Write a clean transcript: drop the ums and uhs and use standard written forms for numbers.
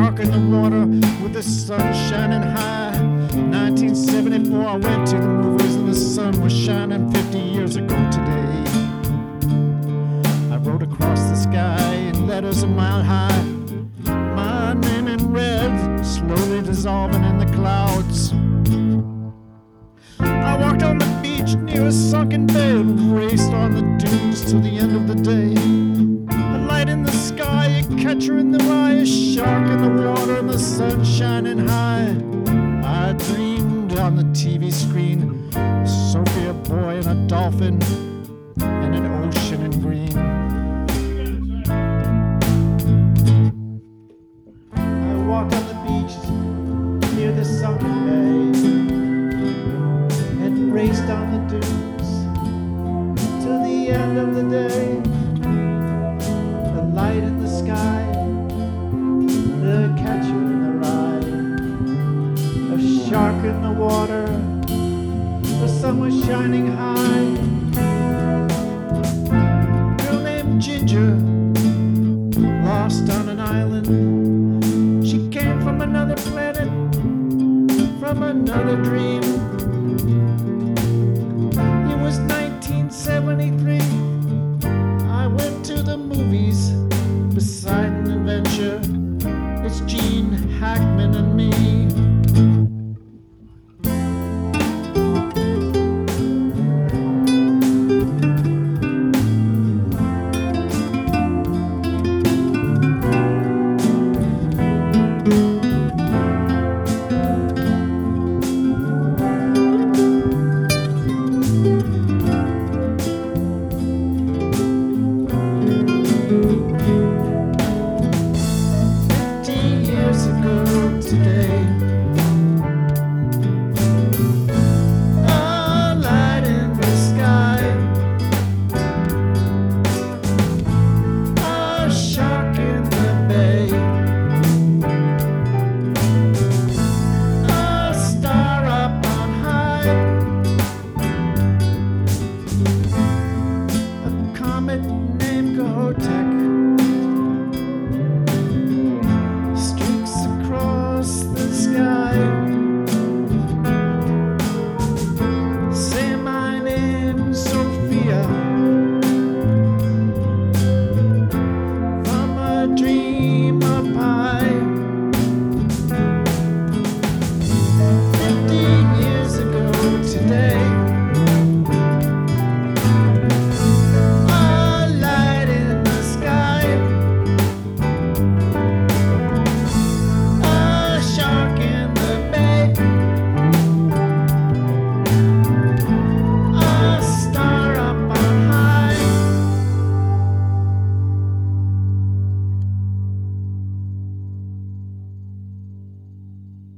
shark in the water with the sun shining high. 1974, I went to the movies and the sun was shining 50 years ago today. I rode across the sky in letters a mile high. My name in red, slowly dissolving in the clouds. I walked on the beach near a sunken bed, raced on the dunes till the end of the day. A light in the sky, a catcher in the rye, a shark in the water and the sun shining high. I dreamed on the TV screen, Sophie a boy and a dolphin and an ocean in green. I walked on the beach near the sunken bay and raced on the dunes till the end of the day. The light in the sky, the catcher in the rye, a shark in the water, the sun was shining high. A girl named Ginger, lost on an island. She came from another planet, from another dream. It was 1973. I went to the movies beside an adventure. It's Gene Hackman and me. Years ago today,